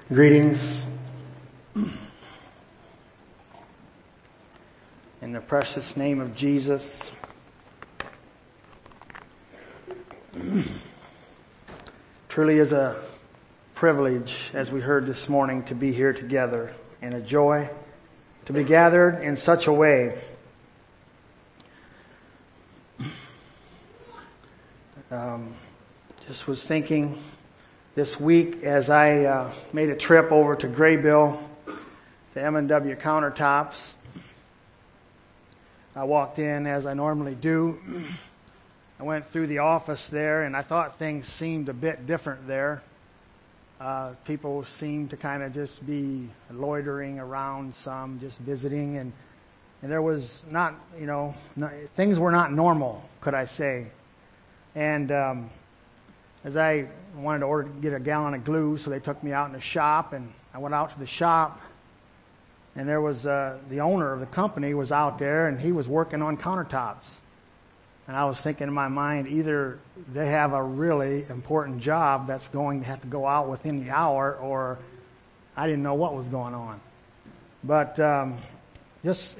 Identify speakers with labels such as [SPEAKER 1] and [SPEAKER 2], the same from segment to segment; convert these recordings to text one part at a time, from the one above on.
[SPEAKER 1] Greetings in the precious name of Jesus. Truly is a privilege, as we heard this morning, to be here together, and a joy to be gathered in such a way. Just was thinking this week as I made a trip over to Graybill to M&W Countertops. I walked in as I normally do. I went through the office there, and I thought things seemed a bit different there. People seemed to kind of just be loitering around, some just visiting, and there was not, things were not normal, could I say. And as I wanted to get a gallon of glue, so they took me out in the shop, and I went out to the shop, and there was the owner of the company was out there, and he was working on countertops. And I was thinking in my mind, either they have a really important job that's going to have to go out within the hour, or I didn't know what was going on. But just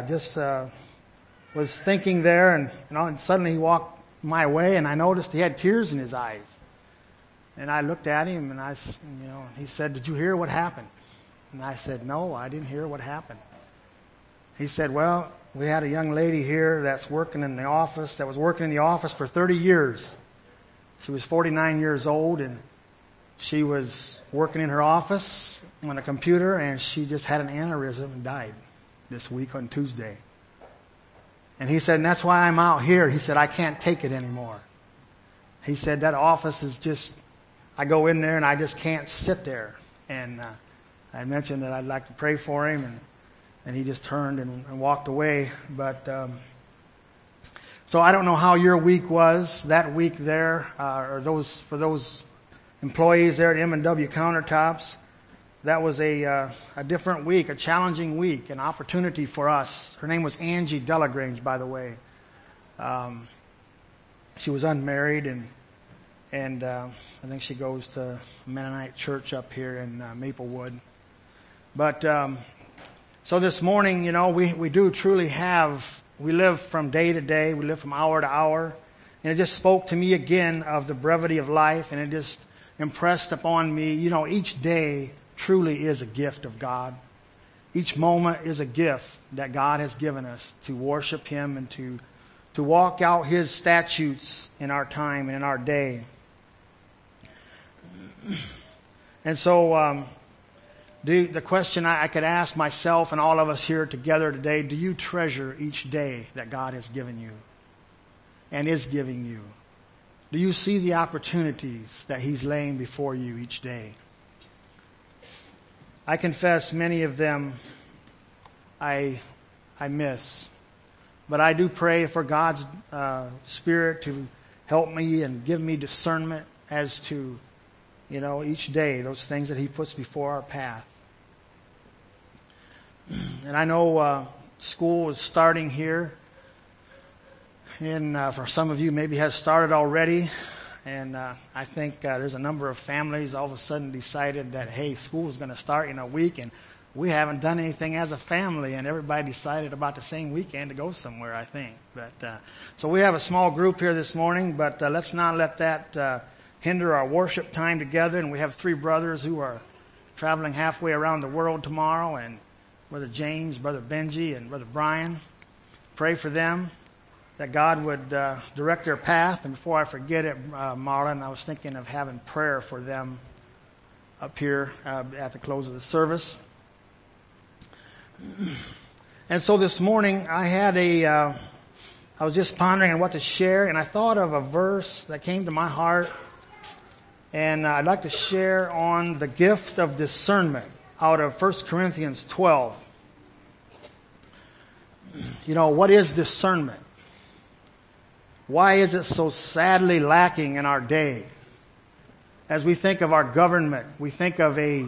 [SPEAKER 1] was thinking there, and suddenly he walked my way, and I noticed he had tears in his eyes. And I looked at him, and he said, "Did you hear what happened?" And I said, "No, I didn't hear what happened." He said, "Well, we had a young lady here that was working in the office for 30 years. She was 49 years old, and she was working in her office on a computer, and she just had an aneurysm and died this week on Tuesday." And he said, "And that's why I'm out here." He said, "I can't take it anymore." He said, "That office is just, I go in there and I just can't sit there." And I mentioned that I'd like to pray for him, and he just turned and walked away. But so I don't know how your week was that week there, or for those employees there at M&W Countertops. That was a different week, a challenging week, an opportunity for us. Her name was Angie Delagrange, by the way. She was unmarried, and I think she goes to Mennonite Church up here in Maplewood. But so this morning, we do truly we live from day to day, we live from hour to hour, and it just spoke to me again of the brevity of life, and it just impressed upon me, each day truly is a gift of God. Each moment is a gift that God has given us to worship Him and to walk out His statutes in our time and in our day. And so the question I could ask myself and all of us here together today, do you treasure each day that God has given you and is giving you? Do you see the opportunities that He's laying before you each day? I confess many of them I miss. But I do pray for God's Spirit to help me and give me discernment as to, each day, those things that He puts before our path. And I know school is starting here. And for some of you, maybe has started already. And I think there's a number of families all of a sudden decided that, hey, school is going to start in a week, and we haven't done anything as a family, and everybody decided about the same weekend to go somewhere, I think. But so we have a small group here this morning, but let's not let that hinder our worship time together. And we have 3 brothers who are traveling halfway around the world tomorrow, and Brother James, Brother Benji, and Brother Brian. Pray for them, that God would direct their path. And before I forget it, Marlon, I was thinking of having prayer for them up here at the close of the service. And so this morning I was just pondering on what to share, and I thought of a verse that came to my heart, and I'd like to share on the gift of discernment out of 1 Corinthians 12. What is discernment? Why is it so sadly lacking in our day? As we think of our government, we think of a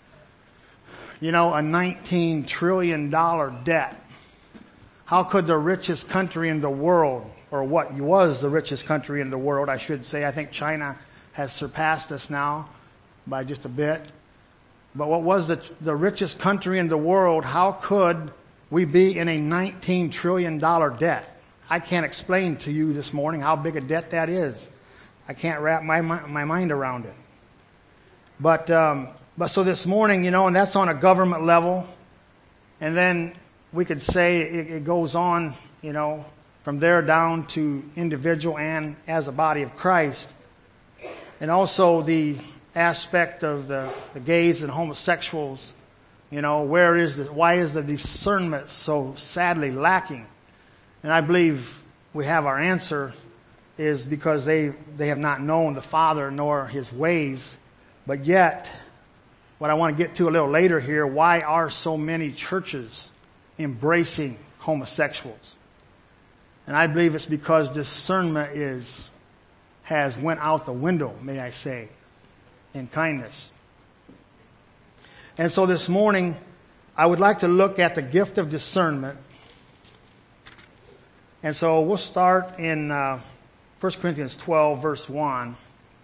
[SPEAKER 1] $19 trillion debt. How could the richest country in the world, or what was the richest country in the world, I should say, I think China has surpassed us now by just a bit. But what was the richest country in the world? How could we be in a $19 trillion debt? I can't explain to you this morning how big a debt that is. I can't wrap my mind around it. But so this morning, and that's on a government level. And then we could say it goes on, from there down to individual and as a body of Christ. And also the aspect of the gays and homosexuals, why is the discernment so sadly lacking? And I believe we have our answer is because they have not known the Father nor His ways. But yet, what I want to get to a little later here, why are so many churches embracing homosexuals? And I believe it's because discernment has went out the window, may I say, in kindness. And so this morning, I would like to look at the gift of discernment. And so we'll start in 1 Corinthians 12, verse 1.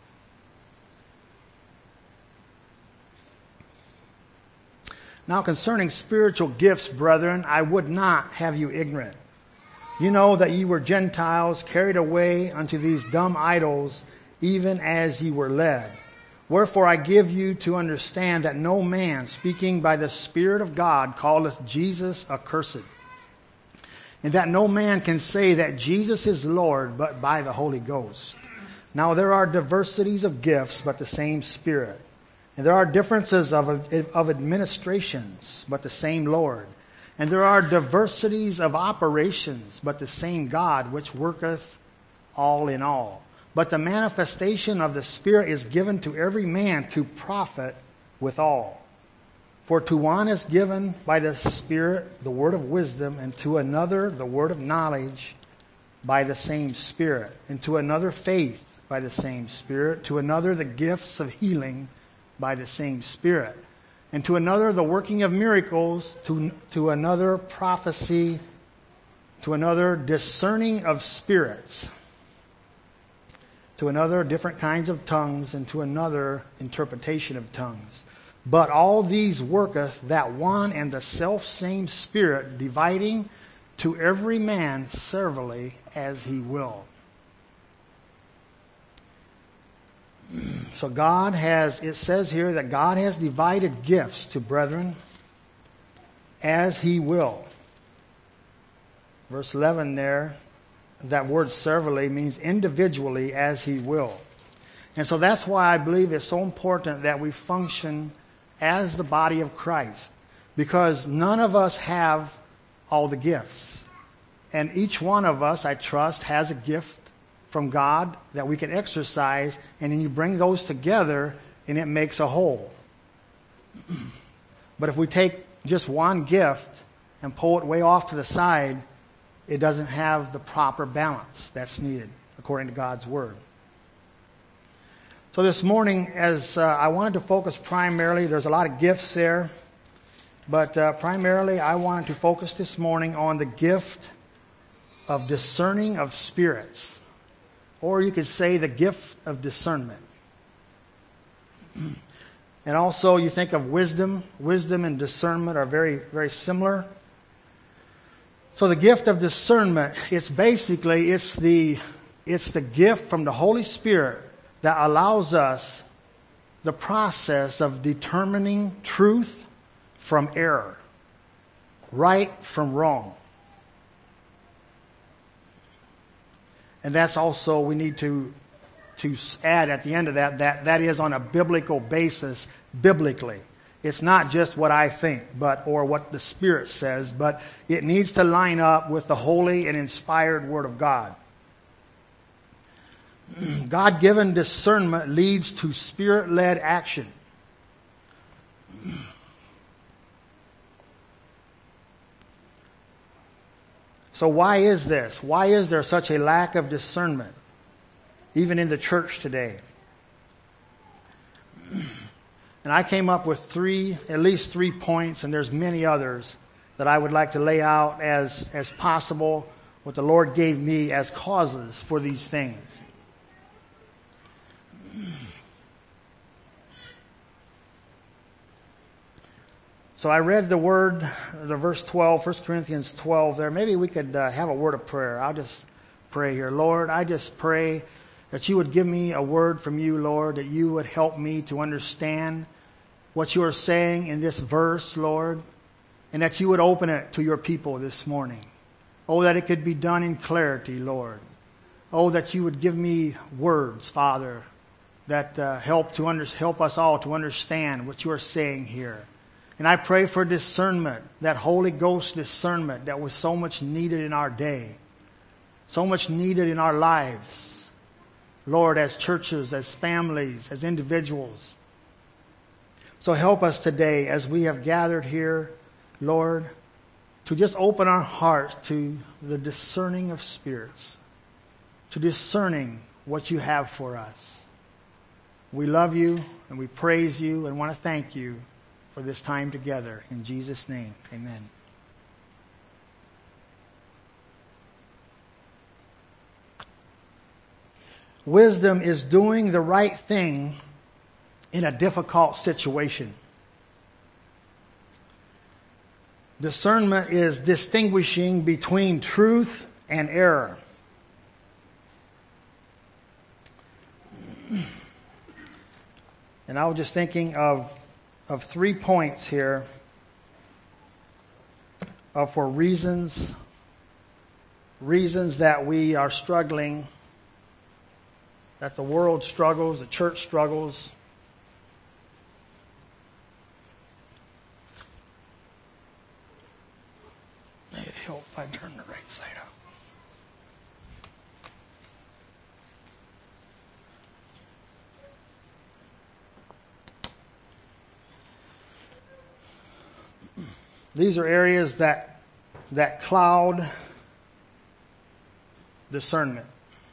[SPEAKER 1] Now concerning spiritual gifts, brethren, I would not have you ignorant. You know that ye were Gentiles carried away unto these dumb idols, even as ye were led. Wherefore I give you to understand that no man, speaking by the Spirit of God, calleth Jesus accursed. And that no man can say that Jesus is Lord, but by the Holy Ghost. Now there are diversities of gifts, but the same Spirit. And there are differences of administrations, but the same Lord. And there are diversities of operations, but the same God, which worketh all in all. But the manifestation of the Spirit is given to every man to profit withal. For to one is given by the Spirit the word of wisdom, and to another the word of knowledge by the same Spirit, and to another faith by the same Spirit, to another the gifts of healing by the same Spirit, and to another the working of miracles, to another prophecy, to another discerning of spirits, to another different kinds of tongues, and to another interpretation of tongues. But all these worketh that one and the selfsame Spirit, dividing to every man severally as he will. So it says here that God has divided gifts to brethren as He will. Verse 11 there, that word severally means individually as He will. And so that's why I believe it's so important that we function as the body of Christ. Because none of us have all the gifts. And each one of us, I trust, has a gift from God that we can exercise, and then you bring those together and it makes a whole. But if we take just one gift and pull it way off to the side, it doesn't have the proper balance that's needed according to God's Word. So this morning, as I wanted to focus primarily, there's a lot of gifts there, but primarily I wanted to focus this morning on the gift of discerning of spirits. Or you could say the gift of discernment. And also you think of wisdom. Wisdom and discernment are very, very similar. So the gift of discernment, it's the gift from the Holy Spirit that allows us the process of determining truth from error, right from wrong. And that's also, we need to add at the end of that is on a biblical basis, biblically. It's not just what I think, or what the Spirit says, but it needs to line up with the holy and inspired Word of God. God-given discernment leads to Spirit-led action. So why is this? Why is there such a lack of discernment, even in the church today? And I came up with at least three points, and there's many others that I would like to lay out as possible, what the Lord gave me as causes for these things. So I read the word, the verse 12, 1 Corinthians 12 there. Maybe we could have a word of prayer. I'll just pray here. Lord, I just pray that you would give me a word from you, Lord, that you would help me to understand what you are saying in this verse, Lord, and that you would open it to your people this morning. Oh, that it could be done in clarity, Lord. Oh, that you would give me words, Father, that help us all to understand what you are saying here. And I pray for discernment, that Holy Ghost discernment that was so much needed in our day, so much needed in our lives, Lord, as churches, as families, as individuals. So help us today as we have gathered here, Lord, to just open our hearts to the discerning of spirits, to discerning what you have for us. We love you and we praise you and want to thank you for this time together. In Jesus' name, amen. Wisdom is doing the right thing in a difficult situation. Discernment is distinguishing between truth and error. And I was just thinking of 3 points here for reasons that we are struggling, that the world struggles, the church struggles. May it help if I turn the right side up. These are areas that cloud discernment.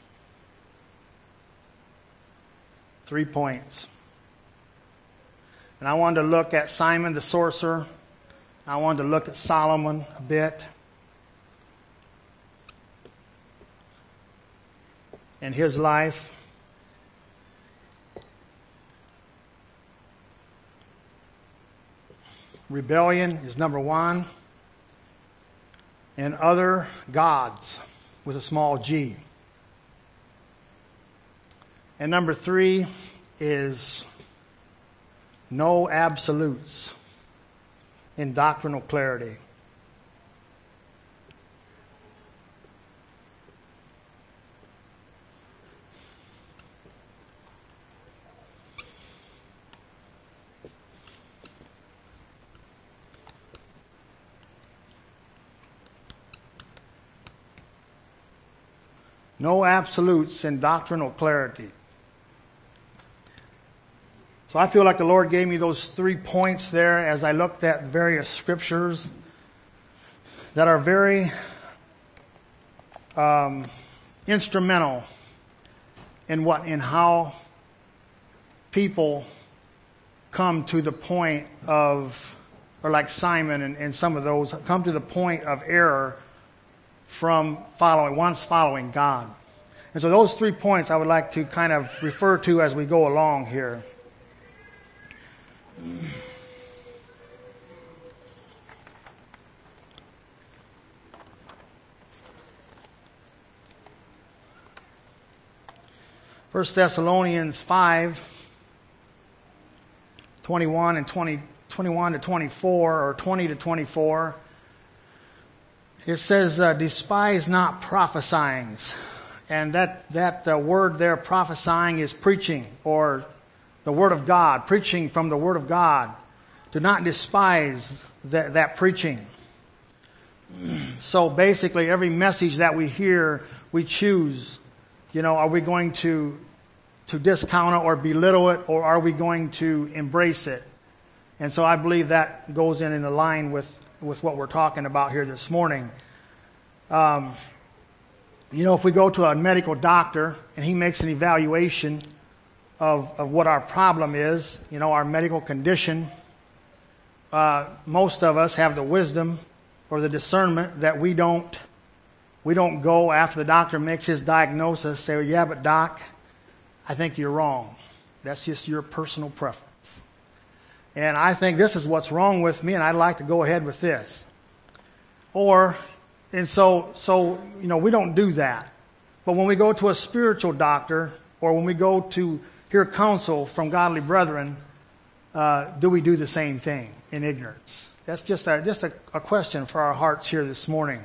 [SPEAKER 1] 3 points. And I wanted to look at Simon the sorcerer. I wanted to look at Solomon a bit. And his life. Rebellion is number 1. And other gods with a small g. And number 3 is no absolutes in doctrinal clarity. No absolutes in doctrinal clarity. So I feel like the Lord gave me those 3 points there as I looked at various scriptures that are very instrumental in how people come to the point of, or like Simon and some of those, come to the point of error from following God. And so those 3 points I would like to kind of refer to as we go along here. First Thessalonians 5, 21 to 24, or 20 to 24. It says, despise not prophesying. And that word there, prophesying, is preaching, or the Word of God, preaching from the Word of God. Do not despise that preaching. So basically, every message that we hear, we choose. Are we going to discount it or belittle it, or are we going to embrace it? And so I believe that goes in line with what we're talking about here this morning. If we go to a medical doctor and he makes an evaluation of what our problem is, our medical condition, most of us have the wisdom or the discernment that we don't go after the doctor makes his diagnosis, say, yeah, but doc, I think you're wrong. That's just your personal preference. and I think this is what's wrong with me, and I'd like to go ahead with this. So we don't do that. But when we go to a spiritual doctor, or when we go to hear counsel from godly brethren, do we do the same thing in ignorance? That's just a question for our hearts here this morning.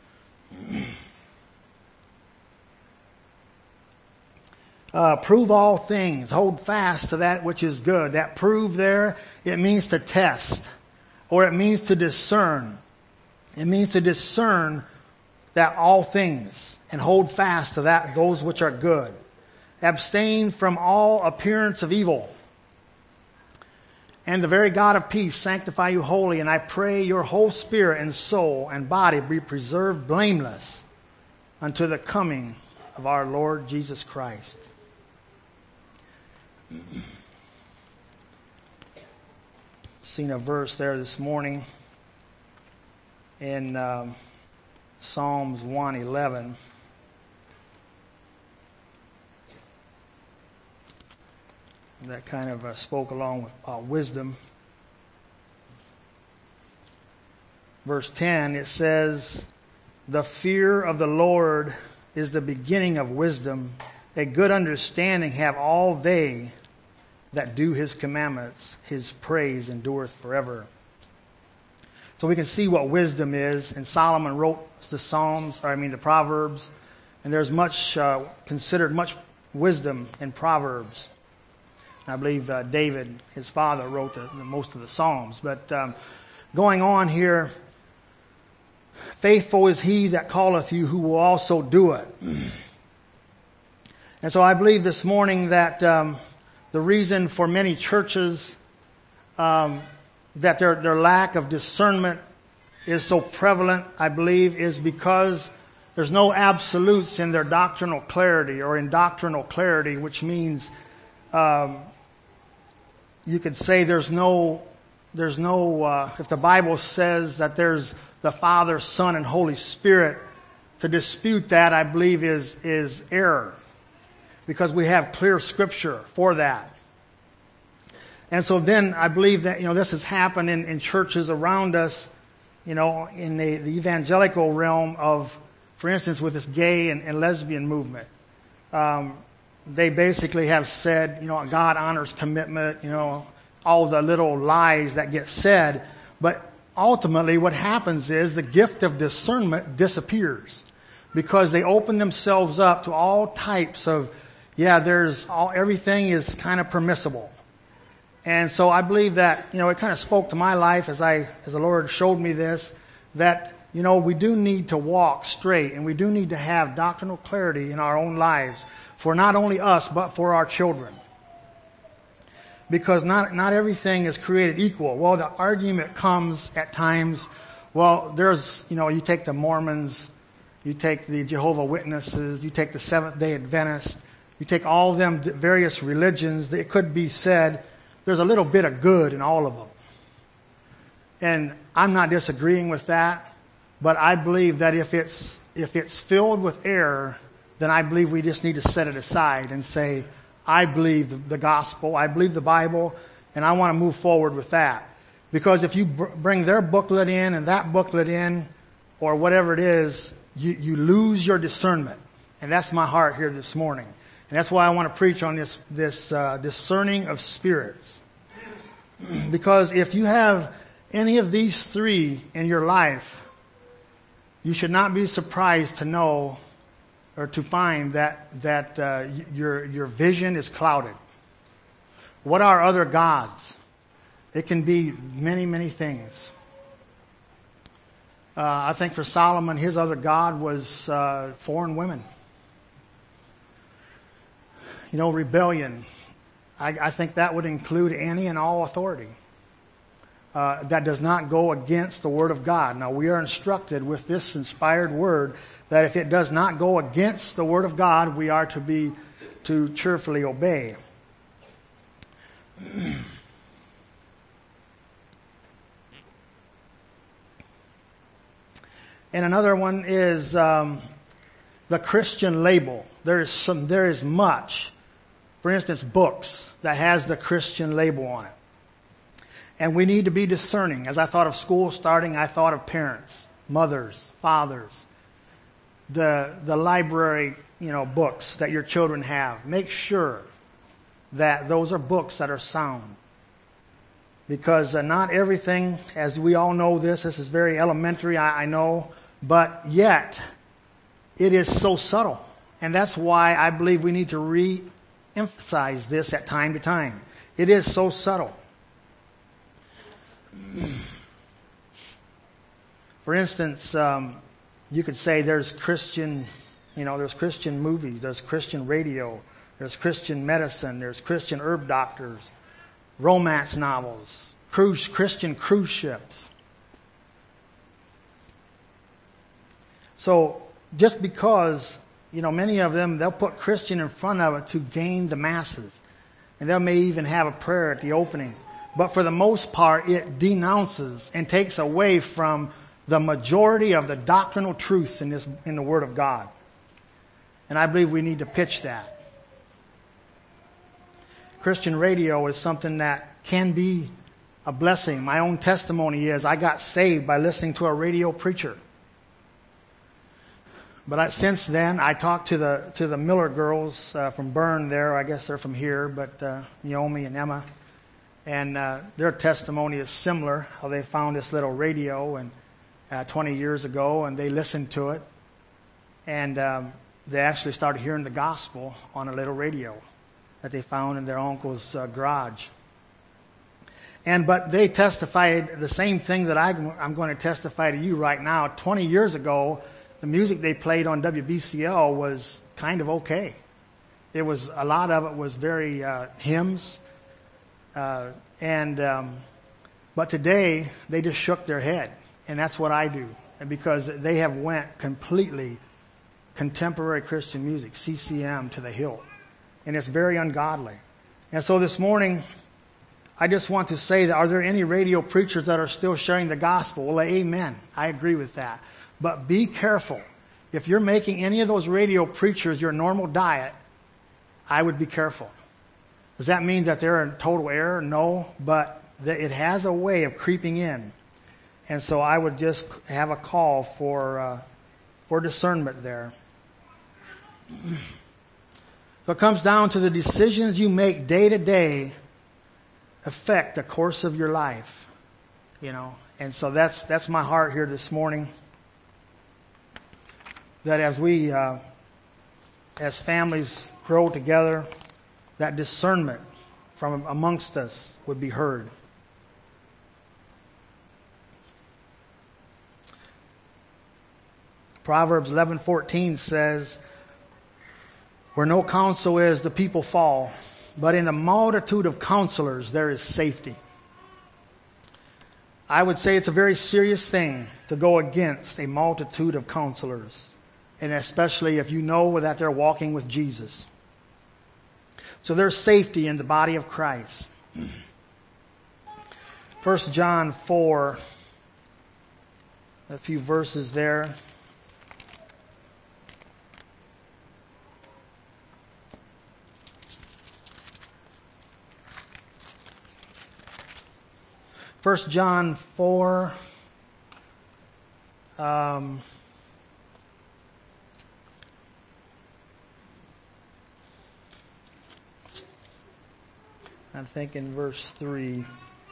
[SPEAKER 1] Prove all things. Hold fast to that which is good. That prove there, it means to test, or it means to discern. It means to discern that all things, and hold fast to those which are good. Abstain from all appearance of evil. And the very God of peace sanctify you wholly, and I pray your whole spirit and soul and body be preserved blameless unto the coming of our Lord Jesus Christ. Seen a verse there this morning in Psalms 111. That kind of spoke along with wisdom. Verse 10, it says, "The fear of the Lord is the beginning of wisdom. A good understanding have all they that do his commandments. His praise endureth forever." So we can see what wisdom is. And Solomon wrote the Proverbs. And there's considered much wisdom in Proverbs. I believe David, his father, wrote most of the Psalms. But going on here, faithful is he that calleth you, who will also do it. And so I believe this morning that the reason for many churches that their lack of discernment is so prevalent, I believe, is because there's no absolutes in their doctrinal clarity, or in doctrinal clarity, which means you could say there's no if the Bible says that there's the Father, Son, and Holy Spirit, to dispute that, I believe, is error, because we have clear Scripture for that. And so then I believe that this has happened in churches around us, in the evangelical realm of, for instance, with this gay and lesbian movement. They basically have said, God honors commitment, all the little lies that get said. But ultimately what happens is the gift of discernment disappears, because they open themselves up to all types of, everything is kind of permissible. And so I believe that, it kind of spoke to my life as the Lord showed me this, that, we do need to walk straight, and we do need to have doctrinal clarity in our own lives, for not only us, but for our children. Because not everything is created equal. Well, the argument comes at times, there's, you take the Mormons, you take the Jehovah's Witnesses, you take the Seventh-day Adventists, you take all of them various religions, it could be said there's a little bit of good in all of them. And I'm not disagreeing with that, but I believe that if it's filled with error, then I believe we just need to set it aside and say, I believe the gospel, I believe the Bible, and I want to move forward with that. Because if you bring their booklet in and that booklet in, or whatever it is, you lose your discernment. And that's my heart here this morning. And that's why I want to preach on this discerning of spirits. Because if you have any of these three in your life, you should not be surprised to know or to find that your vision is clouded. What are other gods? It can be many, many things. I think for Solomon, his other god was foreign women. Rebellion. I think that would include any and all authority. That does not go against the Word of God. Now, we are instructed with this inspired Word that if it does not go against the Word of God, we are to cheerfully obey. And another one is the Christian label. There is much, for instance, books that has the Christian label on it. And we need to be discerning. As I thought of school starting, I thought of parents, mothers, fathers, the library, books that your children have. Make sure that those are books that are sound. Because not everything, as we all know this is very elementary, I know, but yet it is so subtle. And that's why I believe we need to re-emphasize this at time to time. It is so subtle. For instance, you could say there's Christian movies, there's Christian radio, there's Christian medicine, there's Christian herb doctors, romance novels, Christian cruise ships. So just because, many of them, they'll put Christian in front of it to gain the masses. And they may even have a prayer at the opening. But for the most part, it denounces and takes away from the majority of the doctrinal truths in the Word of God. And I believe we need to pitch that. Christian radio is something that can be a blessing. My own testimony is I got saved by listening to a radio preacher. But since then, I talked to the Miller girls from Bern there. I guess they're from here, but Naomi and Emma. And their testimony is similar, how they found this little radio and 20 years ago, and they listened to it. And they actually started hearing the gospel on a little radio that they found in their uncle's garage. But they testified the same thing that I'm going to testify to you right now. 20 years ago, the music they played on WBCL was kind of okay. A lot of it was very hymns. But today, they just shook their head. And that's what I do. And because they have went completely contemporary Christian music, CCM to the hilt. And it's very ungodly. And so this morning, I just want to say that are there any radio preachers that are still sharing the gospel? Well, amen. I agree with that. But be careful. If you're making any of those radio preachers your normal diet, I would be careful. Does that mean that they're in total error? No, but it has a way of creeping in. And so I would just have a call for discernment there. So it comes down to the decisions you make day to day affect the course of your life, And so that's my heart here this morning. That as we, as families grow together, that discernment from amongst us would be heard. Proverbs 11:14 says, "Where no counsel is, the people fall, but in the multitude of counselors there is safety." I would say it's a very serious thing to go against a multitude of counselors, and especially if you know that they're walking with Jesus. So there's safety in the body of Christ. 1 John 4, a few verses there. First John 4, I think in verse 3.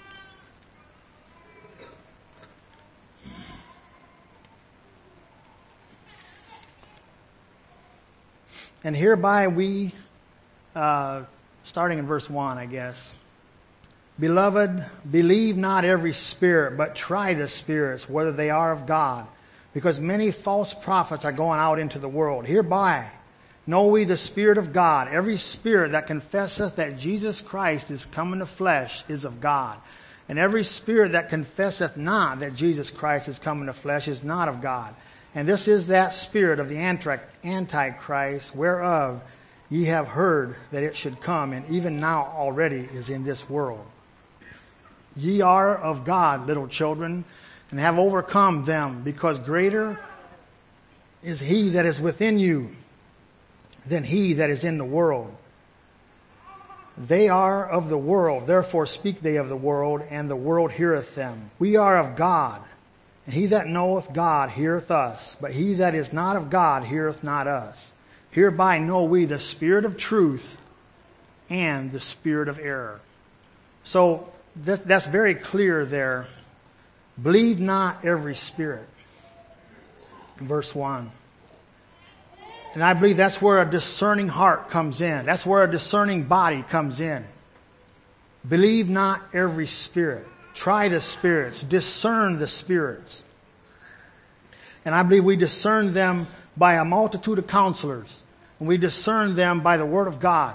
[SPEAKER 1] And hereby we, starting in verse 1, I guess. Beloved, believe not every spirit, but try the spirits, whether they are of God. Because many false prophets are going out into the world. Hereby know we the Spirit of God. Every spirit that confesseth that Jesus Christ is come in the flesh is of God. And every spirit that confesseth not that Jesus Christ is come in the flesh is not of God. And this is that spirit of the Antichrist, whereof ye have heard that it should come, and even now already is in this world. Ye are of God, little children, and have overcome them, because greater is he that is within you than he that is in the world. They are of the world, therefore speak they of the world, and the world heareth them. We are of God, and he that knoweth God heareth us, but he that is not of God heareth not us. Hereby know we the spirit of truth and the spirit of error. So that's very clear there. Believe not every spirit. Verse 1. And I believe that's where a discerning heart comes in. That's where a discerning body comes in. Believe not every spirit. Try the spirits. Discern the spirits. And I believe we discern them by a multitude of counselors. And we discern them by the Word of God.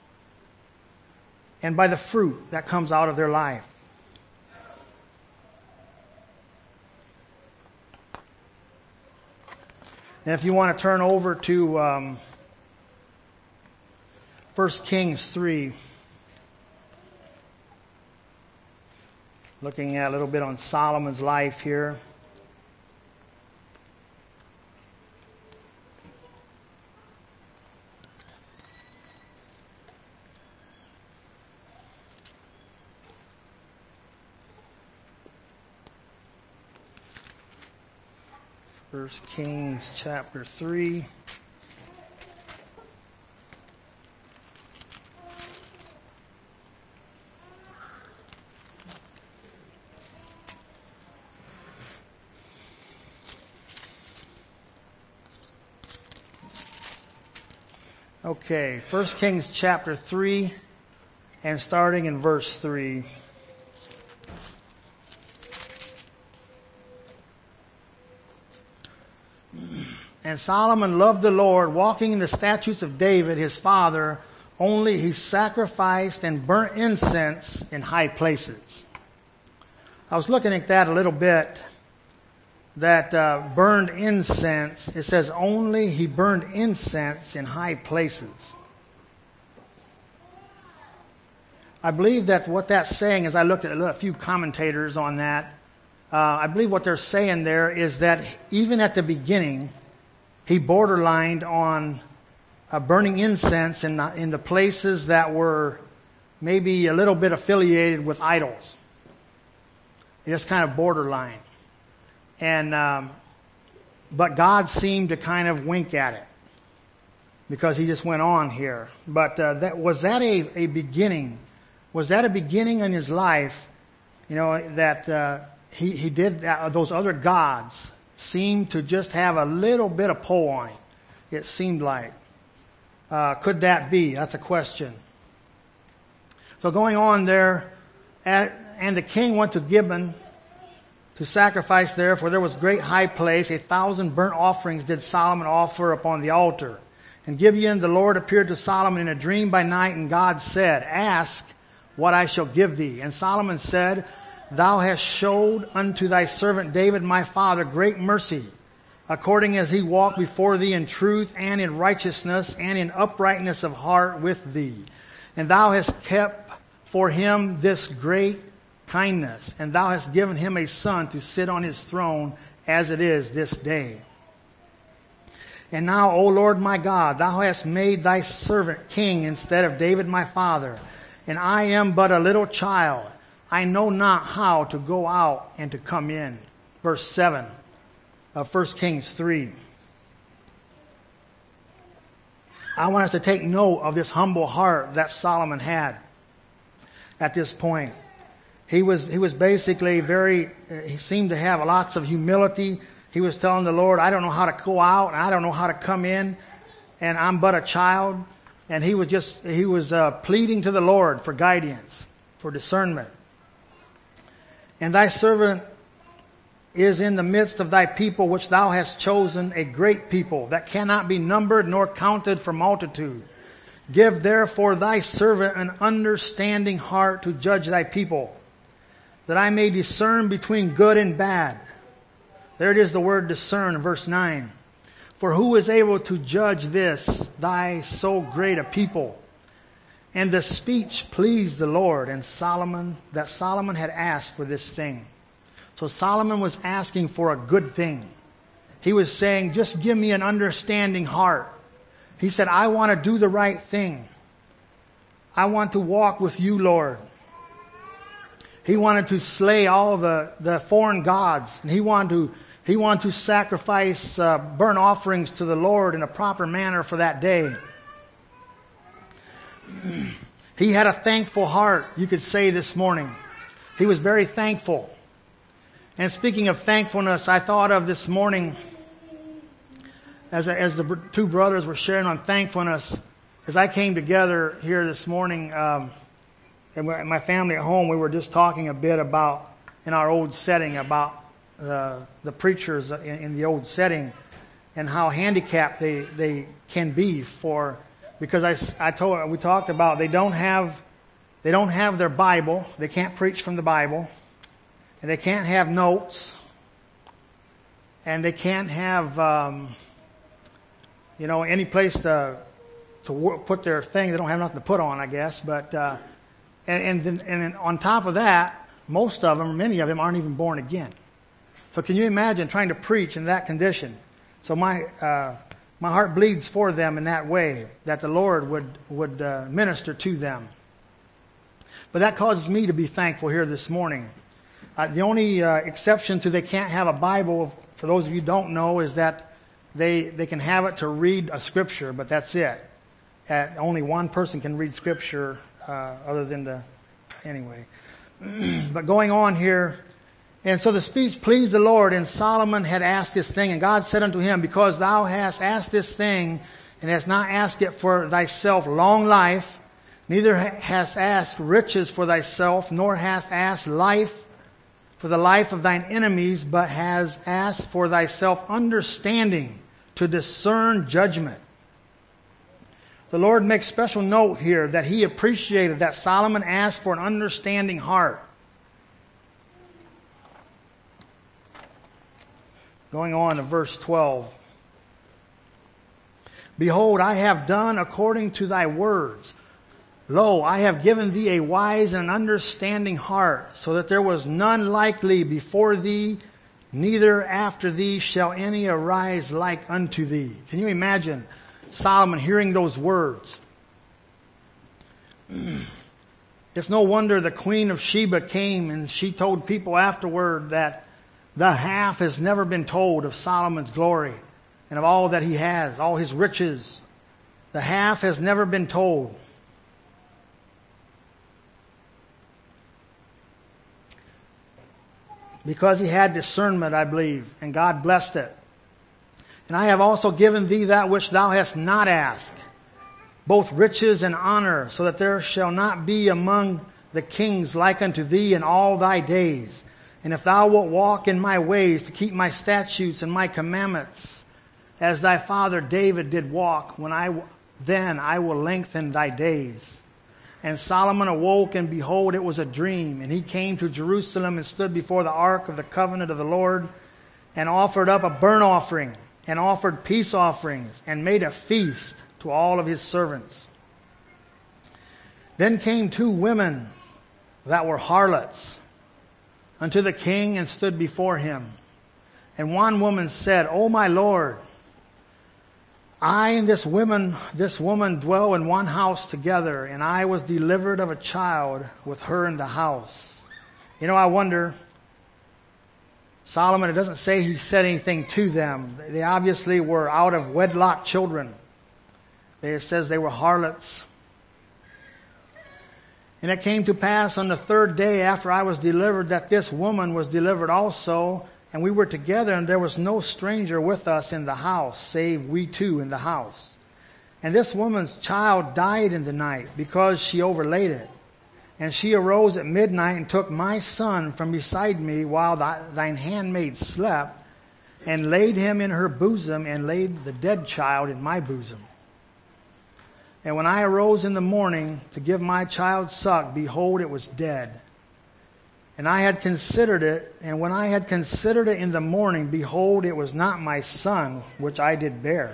[SPEAKER 1] And by the fruit that comes out of their life. And if you want to turn over to 1 Kings 3, looking at a little bit on Solomon's life here. First Kings chapter 3. Okay, 1 Kings chapter 3 and starting in verse 3. And Solomon loved the Lord, walking in the statutes of David his father, only he sacrificed and burnt incense in high places. I was looking at that a little bit, that burned incense. It says only he burned incense in high places. I believe that what that's saying, as I looked at a few commentators on that, I believe what they're saying there is that even at the beginning, he borderlined on burning incense in the places that were maybe a little bit affiliated with idols. It's kind of borderline. And but God seemed to kind of wink at it because he just went on here. But was that a beginning? Was that a beginning in his life? You know, that he did those other gods seemed to just have a little bit of pull on it. It seemed like. Could that be? That's a question. So going on there, and the king went to Gibeon to sacrifice there, for there was great high place. 1,000 burnt offerings did Solomon offer upon the altar. In Gibeon the Lord appeared to Solomon in a dream by night, and God said, Ask what I shall give thee. And Solomon said, Thou hast showed unto thy servant David my father great mercy, according as he walked before thee in truth and in righteousness and in uprightness of heart with thee. And thou hast kept for him this great kindness, and thou hast given him a son to sit on his throne as it is this day. And now, O Lord my God, thou hast made thy servant king instead of David my father, and I am but a little child. I know not how to go out and to come in. Verse 7 of 1 Kings 3. I want us to take note of this humble heart that Solomon had at this point. He was basically he seemed to have lots of humility. He was telling the Lord, I don't know how to go out, and I don't know how to come in, and I'm but a child. And he was pleading to the Lord for guidance, for discernment. And thy servant is in the midst of thy people, which thou hast chosen, a great people that cannot be numbered nor counted for multitude. Give therefore thy servant an understanding heart to judge thy people, that I may discern between good and bad. There it is, the word discern in verse 9. For who is able to judge this, thy so great a people? And the speech pleased the Lord, and Solomon had asked for this thing. So Solomon was asking for a good thing. He was saying, just give me an understanding heart. He said, I want to do the right thing. I want to walk with you, Lord. He wanted to slay all the foreign gods. And he wanted to sacrifice burnt offerings to the Lord in a proper manner for that day. He had a thankful heart, you could say this morning. He was very thankful. And speaking of thankfulness, I thought of this morning, as the two brothers were sharing on thankfulness, as I came together here this morning, and my family at home, we were just talking a bit about, in our old setting, about the preachers in the old setting and how handicapped they can be because we talked about they don't have their Bible, they can't preach from the Bible, and they can't have notes, and they can't have any place to put their thing. They don't have nothing to put on, I guess. But and then on top of that, most of them, many of them, aren't even born again. So can you imagine trying to preach in that condition? So my heart bleeds for them in that way, that the Lord would minister to them. But that causes me to be thankful here this morning. The only exception to they can't have a Bible, for those of you who don't know, is that they can have it to read a scripture, but that's it. Only one person can read scripture other than anyway. But going on here, and so the speech pleased the Lord, and Solomon had asked this thing, and God said unto him, because thou hast asked this thing, and hast not asked it for thyself long life, neither hast asked riches for thyself, nor hast asked life for the life of thine enemies, but has asked for thyself understanding to discern judgment. The Lord makes special note here that he appreciated that Solomon asked for an understanding heart. Going on to verse 12. Behold, I have done according to thy words. Lo, I have given thee a wise and understanding heart, so that there was none likely before thee, neither after thee shall any arise like unto thee. Can you imagine Solomon hearing those words? It's no wonder the Queen of Sheba came and she told people afterward that the half has never been told of Solomon's glory and of all that he has, all his riches. The half has never been told. Because he had discernment, I believe, and God blessed it. And I have also given thee that which thou hast not asked, both riches and honor, so that there shall not be among the kings like unto thee in all thy days. And if thou wilt walk in my ways to keep my statutes and my commandments, as thy father David did walk, then I will lengthen thy days. And Solomon awoke, and behold, it was a dream. And he came to Jerusalem and stood before the ark of the covenant of the Lord, and offered up a burnt offering, and offered peace offerings, and made a feast to all of his servants. Then came two women that were harlots unto the king, and stood before him. And one woman said, O my Lord, I and this woman dwell in one house together, and I was delivered of a child with her in the house. I wonder, Solomon, it doesn't say he said anything to them. They obviously were out of wedlock children. It says they were harlots. And it came to pass on the third day after I was delivered that this woman was delivered also, and we were together, and there was no stranger with us in the house, save we two in the house. And this woman's child died in the night, because she overlaid it. And she arose at midnight and took my son from beside me while thine handmaid slept, and laid him in her bosom, and laid the dead child in my bosom. And when I arose in the morning to give my child suck, behold, it was dead. And I had considered it, and when I had considered it in the morning, behold, it was not my son, which I did bear.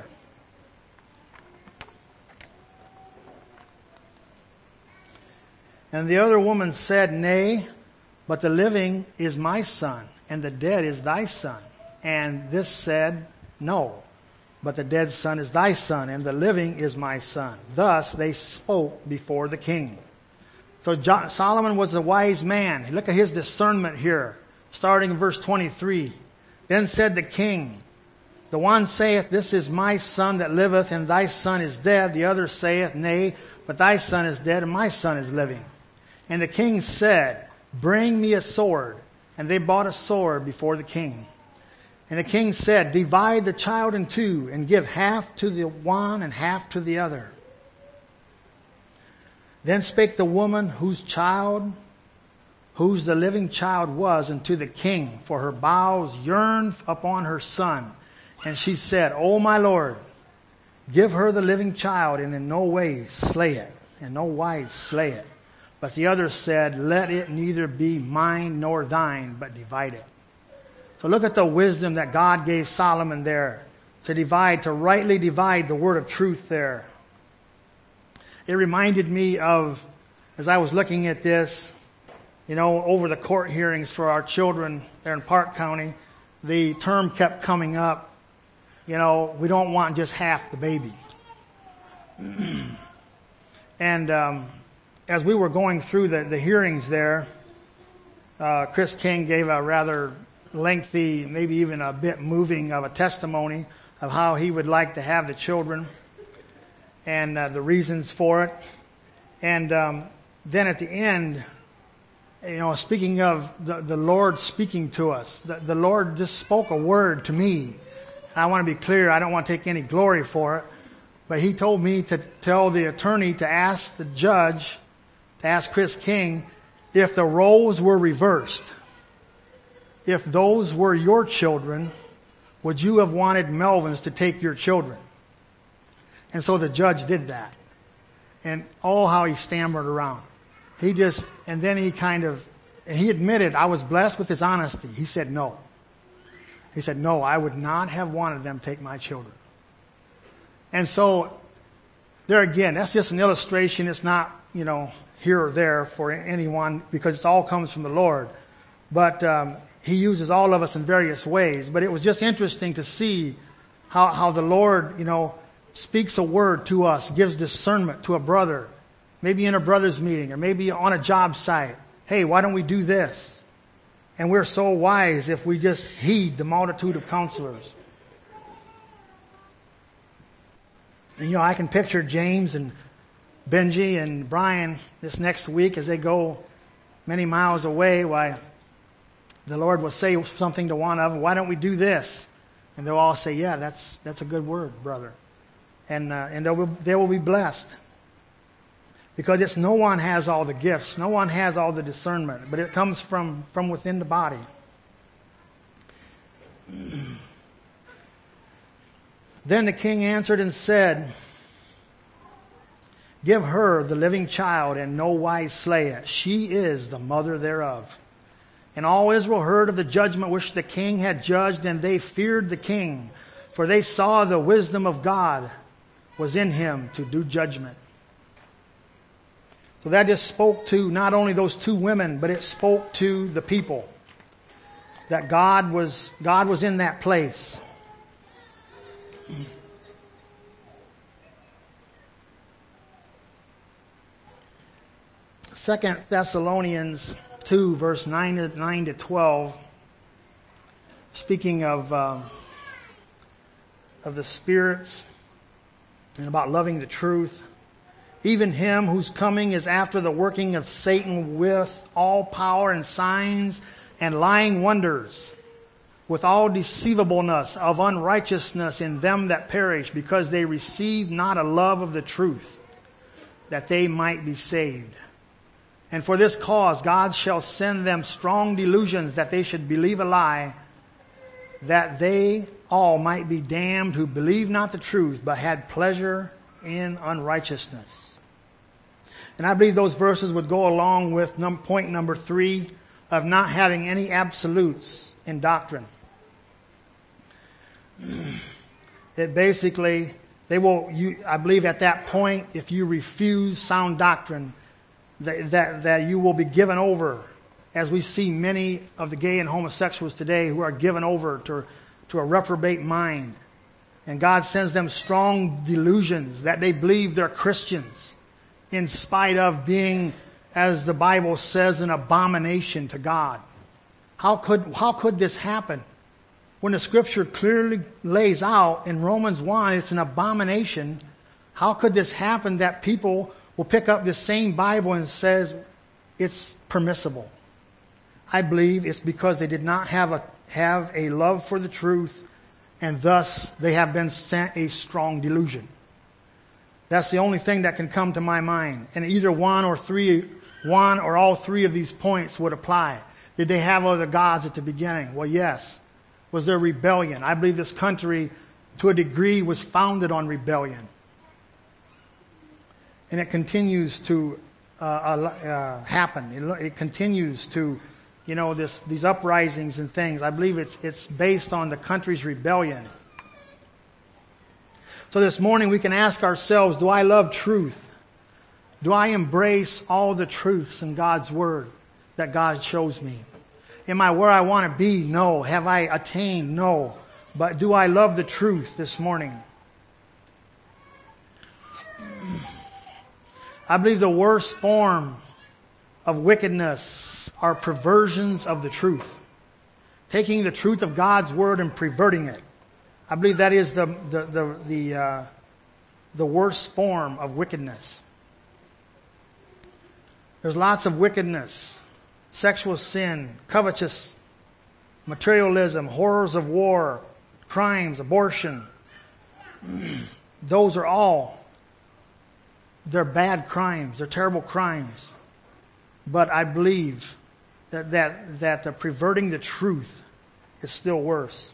[SPEAKER 1] And the other woman said, Nay, but the living is my son, and the dead is thy son. And this said, No, but the dead son is thy son, and the living is my son. Thus they spoke before the king. So Solomon was a wise man. Look at his discernment here, starting in verse 23. Then said the king, the one saith, this is my son that liveth, and thy son is dead. The other saith, nay, but thy son is dead, and my son is living. And the king said, bring me a sword. And they brought a sword before the king. And the king said, divide the child in two, and give half to the one and half to the other. Then spake the woman whose the living child was, unto the king, for her bowels yearned upon her son. And she said, O my lord, give her the living child, and in no way slay it, and no wise slay it. But the other said, let it neither be mine nor thine, but divide it. So look at the wisdom that God gave Solomon there to rightly divide the word of truth there. It reminded me of, as I was looking at this, over the court hearings for our children there in Park County, the term kept coming up, we don't want just half the baby. And as we were going through the hearings there, Chris King gave a rather lengthy, maybe even a bit moving of a testimony of how he would like to have the children and the reasons for it. And then at the end, speaking of the Lord speaking to us, the Lord just spoke a word to me. I want to be clear, I don't want to take any glory for it, but he told me to tell the attorney to ask the judge, to ask Chris King, if the roles were reversed, if those were your children, would you have wanted Melvin's to take your children? And so the judge did that. And how he stammered around. And then he admitted, I was blessed with his honesty. He said no. He said, no, I would not have wanted them to take my children. And so, there again, that's just an illustration. It's not, here or there for anyone, because it all comes from the Lord. But he uses all of us in various ways. But it was just interesting to see how the Lord, speaks a word to us, gives discernment to a brother, maybe in a brother's meeting or maybe on a job site. Hey, why don't we do this? And we're so wise if we just heed the multitude of counselors. And, I can picture James and Benji and Brian this next week as they go many miles away. Why, the Lord will say something to one of them, why don't we do this? And they'll all say, yeah, that's a good word, brother. And they will be blessed. Because no one has all the gifts. No one has all the discernment. But it comes from within the body. Then the king answered and said, give her the living child, and no wise slay it. She is the mother thereof. And all Israel heard of the judgment which the king had judged, and they feared the king, for they saw the wisdom of God was in him to do judgment. So that just spoke to not only those two women, but it spoke to the people. That God was in that place. 2 Thessalonians 2, verse 9 to 12, speaking of the spirits and about loving the truth. Even him whose coming is after the working of Satan with all power and signs and lying wonders, with all deceivableness of unrighteousness in them that perish, because they receive not a love of the truth, that they might be saved. And for this cause God shall send them strong delusions, that they should believe a lie, that they all might be damned who believe not the truth, but had pleasure in unrighteousness. And I believe those verses would go along with point number 3 of not having any absolutes in doctrine. It basically, I believe at that point, if you refuse sound doctrine, that you will be given over, as we see many of the gay and homosexuals today who are given over to a reprobate mind. And God sends them strong delusions that they believe they're Christians in spite of being, as the Bible says, an abomination to God. How could this happen? When the Scripture clearly lays out in Romans 1, it's an abomination. How could this happen that people will pick up this same Bible and says it's permissible? I believe it's because they did not have a love for the truth, and thus they have been sent a strong delusion. That's the only thing that can come to my mind. And either one or all three of these points would apply. Did they have other gods at the beginning? Well, yes. Was there rebellion? I believe this country, to a degree, was founded on rebellion. And it continues to happen. It continues to, these uprisings and things. I believe it's based on the country's rebellion. So this morning we can ask ourselves, do I love truth? Do I embrace all the truths in God's Word that God shows me? Am I where I want to be? No. Have I attained? No. But do I love the truth this morning? I believe the worst form of wickedness are perversions of the truth. Taking the truth of God's Word and perverting it. I believe that is the worst form of wickedness. There's lots of wickedness. Sexual sin, covetous, materialism, horrors of war, crimes, abortion. Those are all, they're bad crimes. They're terrible crimes. But I believe that perverting the truth is still worse.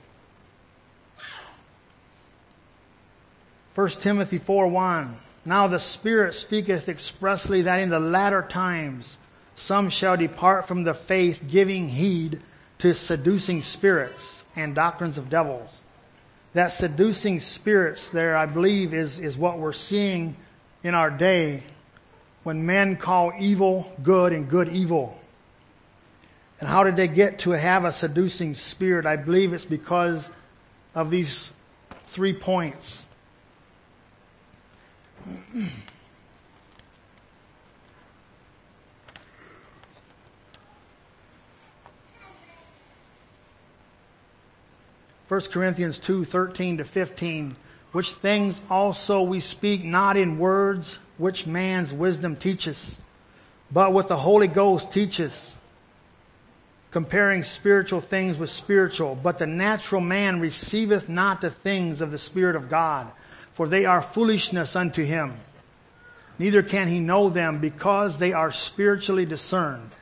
[SPEAKER 1] 1 Timothy 4:1. Now the Spirit speaketh expressly that in the latter times some shall depart from the faith, giving heed to seducing spirits and doctrines of devils. That seducing spirits there, I believe, is what we're seeing in our day when men call evil good and good evil. And how did they get to have a seducing spirit? I believe it's because of these 3 points. 1 Corinthians 2:13-15, which things also we speak not in words which man's wisdom teacheth, but what the Holy Ghost teacheth, comparing spiritual things with spiritual. But the natural man receiveth not the things of the Spirit of God, for they are foolishness unto him. Neither can he know them, because they are spiritually discerned.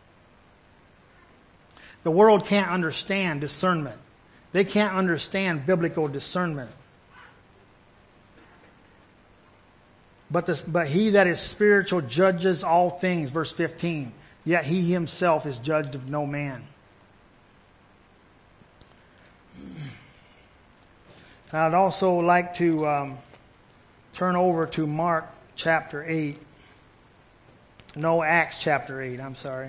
[SPEAKER 1] The world can't understand discernment. They can't understand biblical discernment. But he that is spiritual judges all things, verse 15. Yet he himself is judged of no man. I'd also like to turn over to Mark chapter 8. No, Acts chapter 8, I'm sorry.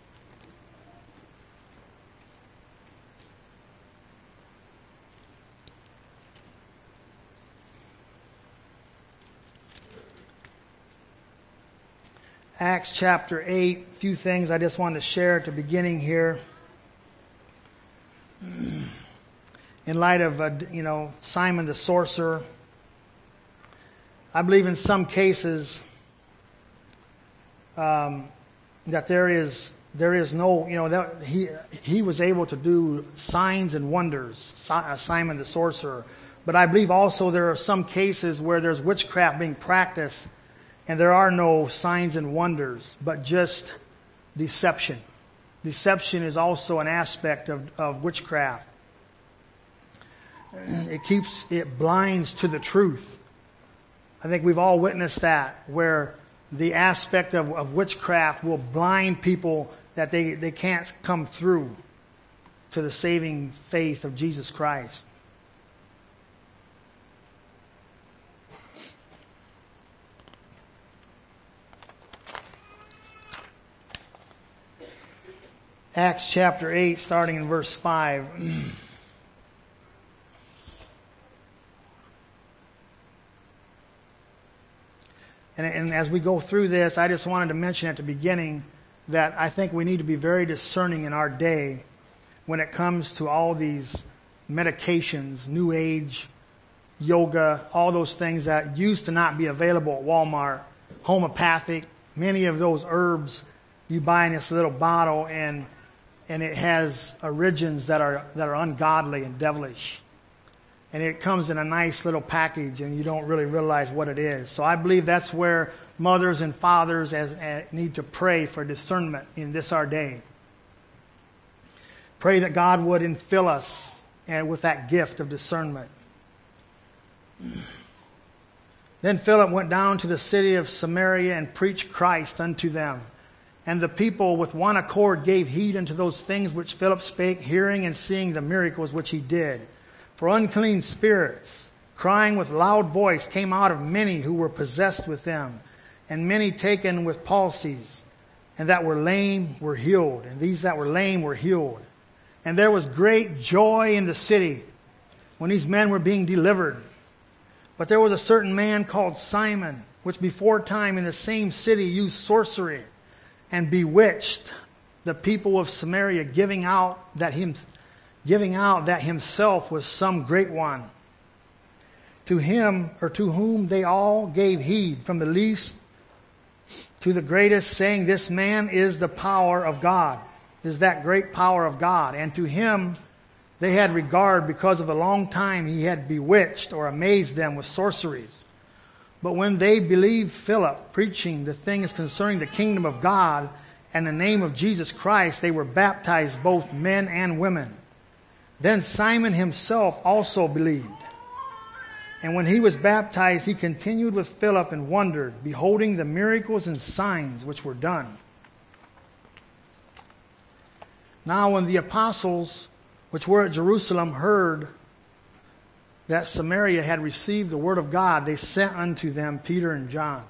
[SPEAKER 1] Acts chapter 8, a few things I just wanted to share at the beginning here. In light of, Simon the sorcerer, I believe in some cases that there is no, that he was able to do signs and wonders, Simon the sorcerer. But I believe also there are some cases where there's witchcraft being practiced, and there are no signs and wonders, but just deception. Deception is also an aspect of witchcraft. It blinds to the truth. I think we've all witnessed that, where the aspect of witchcraft will blind people that they can't come through to the saving faith of Jesus Christ. Acts chapter 8, starting in verse 5. And as we go through this, I just wanted to mention at the beginning that I think we need to be very discerning in our day when it comes to all these medications, New Age, yoga, all those things that used to not be available at Walmart, homeopathic, many of those herbs you buy in this little bottle, and it has origins that are ungodly and devilish. And it comes in a nice little package, and you don't really realize what it is. So I believe that's where mothers and fathers need to pray for discernment in this our day. Pray that God would infill us with that gift of discernment. Then Philip went down to the city of Samaria and preached Christ unto them. And the people with one accord gave heed unto those things which Philip spake, hearing and seeing the miracles which he did. For unclean spirits, crying with loud voice, came out of many who were possessed with them, and many taken with palsies, and that were lame were healed, and these that were lame were healed. And there was great joy in the city when these men were being delivered. But there was a certain man called Simon, which before time in the same city used sorcery, and bewitched the people of Samaria, giving out that himself was some great one. To him, or to whom they all gave heed, from the least to the greatest, saying, this man is the power of God, is that great power of God. And to him they had regard, because of the long time he had bewitched or amazed them with sorceries. But when they believed Philip preaching the things concerning the kingdom of God and the name of Jesus Christ, they were baptized, both men and women. Then Simon himself also believed. And when he was baptized, he continued with Philip and wondered, beholding the miracles and signs which were done. Now when the apostles which were at Jerusalem heard that Samaria had received the word of God, they sent unto them Peter and John,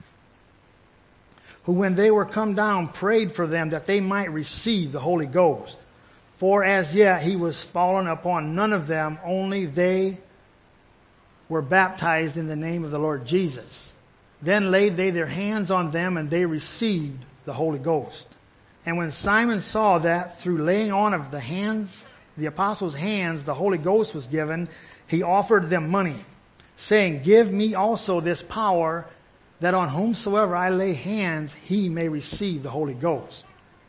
[SPEAKER 1] who when they were come down prayed for them that they might receive the Holy Ghost. For as yet he was fallen upon none of them, only they were baptized in the name of the Lord Jesus. Then laid they their hands on them, and they received the Holy Ghost. And when Simon saw that through laying on of the apostles' hands, the Holy Ghost was given, he offered them money, saying, give me also this power, that on whomsoever I lay hands, he may receive the Holy Ghost.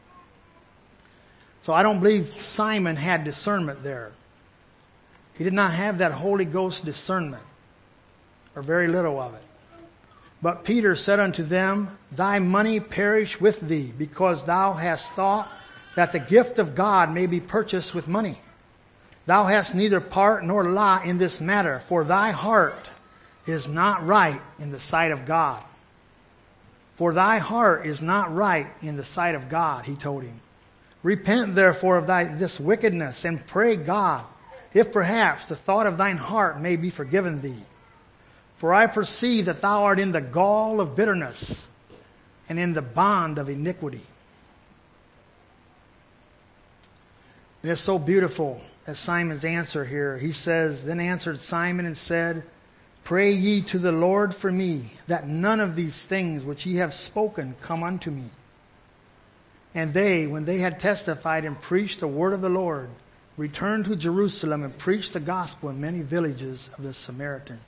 [SPEAKER 1] So I don't believe Simon had discernment there. He did not have that Holy Ghost discernment, or very little of it. But Peter said unto them, thy money perish with thee, because thou hast thought that the gift of God may be purchased with money. Thou hast neither part nor lot in this matter, for thy heart is not right in the sight of God. For thy heart is not right in the sight of God, he told him. Repent therefore of this wickedness, and pray God, if perhaps the thought of thine heart may be forgiven thee. For I perceive that thou art in the gall of bitterness, and in the bond of iniquity. And it's so beautiful as Simon's answer here. He says, then answered Simon and said, pray ye to the Lord for me, that none of these things which ye have spoken come unto me. And they, when they had testified and preached the word of the Lord, returned to Jerusalem and preached the gospel in many villages of the Samaritans.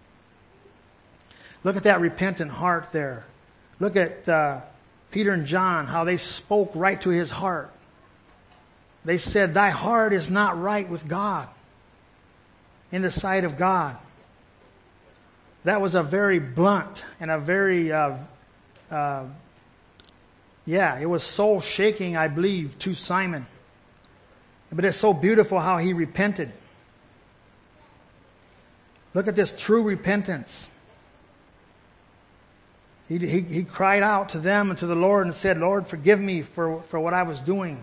[SPEAKER 1] Look at that repentant heart there. Look at Peter and John, how they spoke right to his heart. They said, thy heart is not right with God, in the sight of God. That was a very blunt and a very, it was soul shaking, I believe, to Simon. But it's so beautiful how he repented. Look at this true repentance. He cried out to them and to the Lord and said, Lord, forgive me for what I was doing.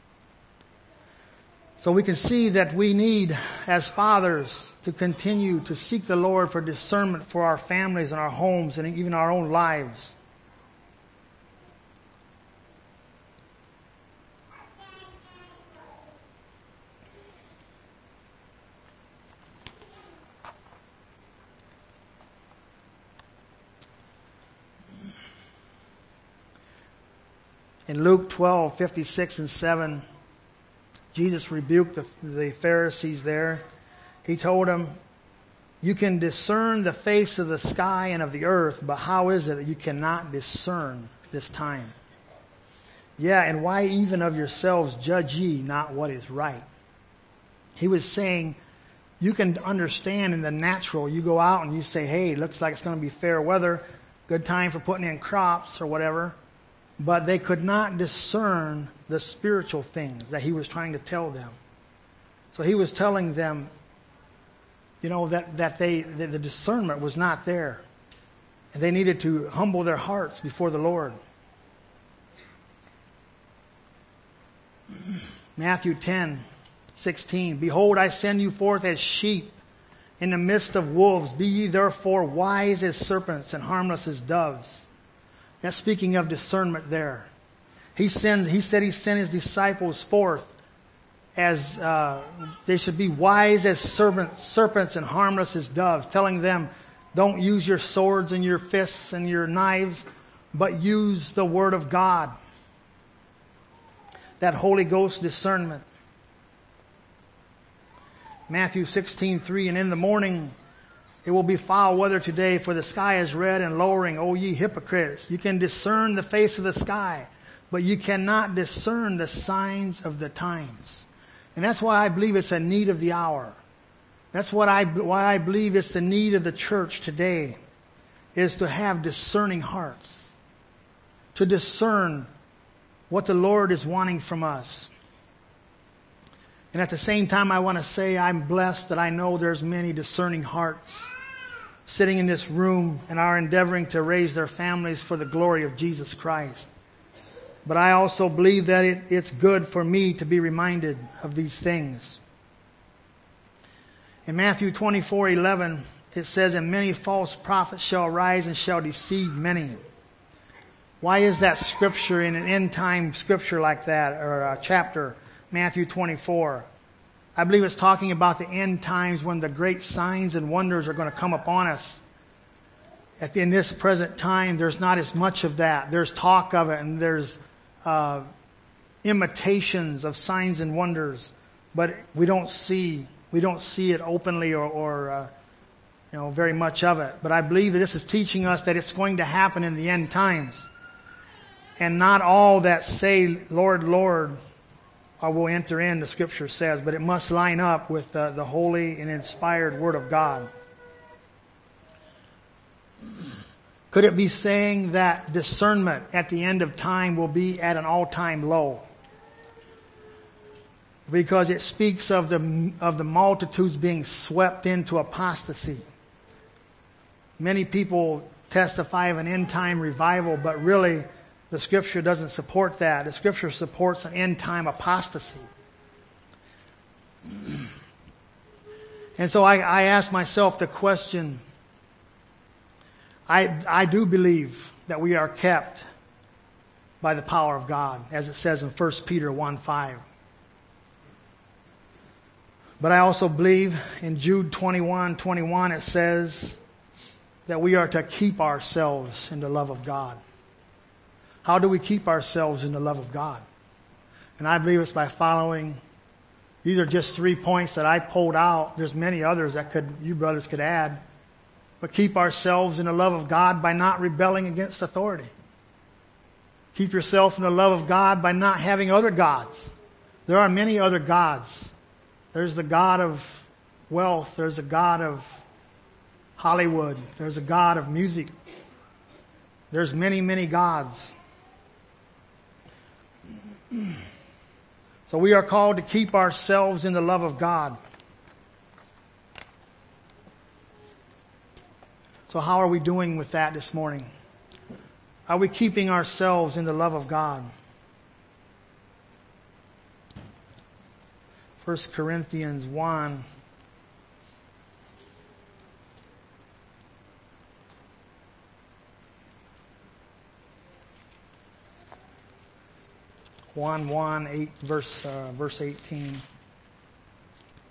[SPEAKER 1] So we can see that we need, as fathers, to continue to seek the Lord for discernment for our families and our homes and even our own lives. In Luke 12:56 and 7, Jesus rebuked the Pharisees there. He told them, you can discern the face of the sky and of the earth, but how is it that you cannot discern this time? Yeah, and why even of yourselves judge ye not what is right? He was saying, you can understand in the natural. You go out and you say, hey, it looks like it's going to be fair weather, good time for putting in crops or whatever. But they could not discern the spiritual things that he was trying to tell them. So he was telling them, that the discernment was not there. And they needed to humble their hearts before the Lord. Matthew 10:16. Behold, I send you forth as sheep in the midst of wolves. Be ye therefore wise as serpents and harmless as doves. That's speaking of discernment there. He said he sent his disciples forth as they should be wise as serpents and harmless as doves, telling them, don't use your swords and your fists and your knives, but use the Word of God. That Holy Ghost discernment. Matthew 16:3, and in the morning it will be foul weather today, for the sky is red and lowering. O ye hypocrites, you can discern the face of the sky, but you cannot discern the signs of the times. And that's why I believe it's a need of the hour. That's why I believe it's the need of the church today, is to have discerning hearts, to discern what the Lord is wanting from us. And at the same time, I want to say I'm blessed that I know there's many discerning hearts sitting in this room and are endeavoring to raise their families for the glory of Jesus Christ. But I also believe that it's good for me to be reminded of these things. In Matthew 24:11, it says, and many false prophets shall rise and shall deceive many. Why is that scripture in an end time scripture like that, or a chapter, Matthew 24? I believe it's talking about the end times when the great signs and wonders are going to come upon us. In this present time, there's not as much of that. There's talk of it, and there's imitations of signs and wonders, but we don't see it openly or very much of it. But I believe that this is teaching us that it's going to happen in the end times, and not all that say, Lord, Lord, will enter in, the Scripture says, but it must line up with the holy and inspired Word of God. Could it be saying that discernment at the end of time will be at an all-time low? Because it speaks of the multitudes being swept into apostasy. Many people testify of an end-time revival, but really the Scripture doesn't support that. The Scripture supports an end-time apostasy. And so I ask myself the question, I do believe that we are kept by the power of God, as it says in 1 Peter 1:5. But I also believe in Jude 21:21 it says that we are to keep ourselves in the love of God. How do we keep ourselves in the love of God? And I believe it's by following. These are just 3 points that I pulled out. There's many others that you brothers could add. But keep ourselves in the love of God by not rebelling against authority. Keep yourself in the love of God by not having other gods. There are many other gods. There's the God of wealth. There's a God of Hollywood. There's a God of music. There's many, many gods. So we are called to keep ourselves in the love of God. So how are we doing with that this morning? Are we keeping ourselves in the love of God? 1 Corinthians 1. Verse 18.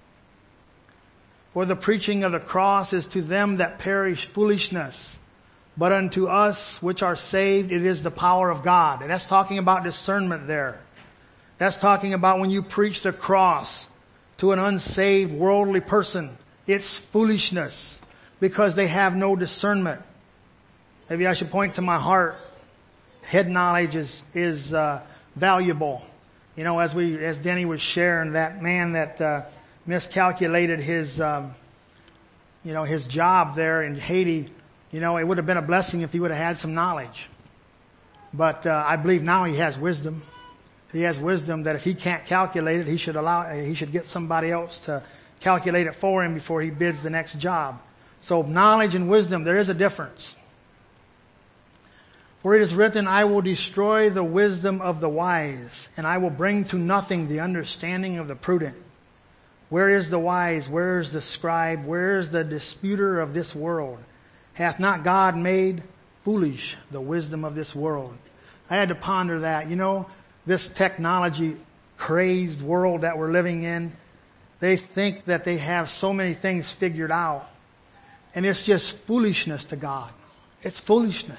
[SPEAKER 1] For the preaching of the cross is to them that perish foolishness, But unto us which are saved, it is the power of God. And that's talking about discernment there. That's talking about when you preach the cross to an unsaved worldly person, it's foolishness because they have no discernment. Maybe I should point to my heart. Head knowledge is valuable. You know, as Denny was sharing, that man that miscalculated his his job there in Haiti. You know, it would have been a blessing if he would have had some knowledge. But I believe now he has wisdom. He has wisdom that if he can't calculate it, he should get somebody else to calculate it for him before he bids the next job. So knowledge and wisdom, there is a difference. For it is written, I will destroy the wisdom of the wise, and I will bring to nothing the understanding of the prudent. Where is the wise? Where is the scribe? Where is the disputer of this world? Hath not God made foolish the wisdom of this world? I had to ponder that. You know, this technology crazed world that we're living in, they think that they have so many things figured out. And it's just foolishness to God. It's foolishness.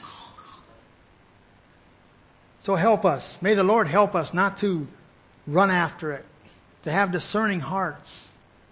[SPEAKER 1] So help us. May the Lord help us not to run after it, to have discerning hearts.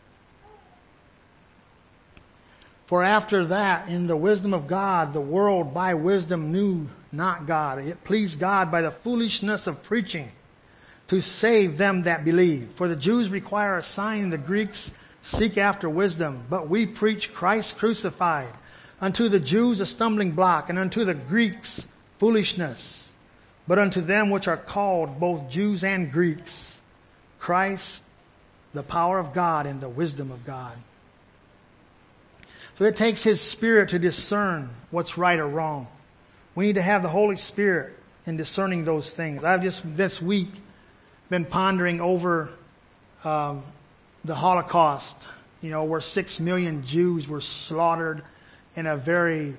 [SPEAKER 1] For after that, in the wisdom of God, the world by wisdom knew not God. It pleased God by the foolishness of preaching to save them that believe. For the Jews require a sign, the Greeks seek after wisdom. But we preach Christ crucified. Unto the Jews a stumbling block, and unto the Greeks foolishness. But unto them which are called, both Jews and Greeks, Christ, the power of God and the wisdom of God. So it takes His Spirit to discern what's right or wrong. We need to have the Holy Spirit in discerning those things. I've just this week been pondering over the Holocaust, you know, where 6 million Jews were slaughtered in a very